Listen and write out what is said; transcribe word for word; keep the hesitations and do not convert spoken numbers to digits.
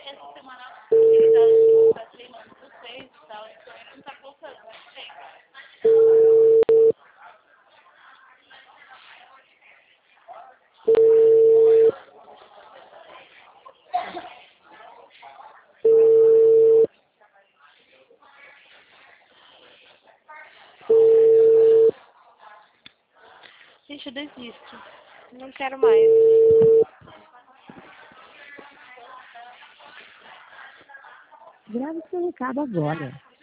essa semana ele tá, tá treinando vocês e tal, então ele não tá voltando, mas tem. Gente, eu desisto. Não quero mais. Grave seu recado agora.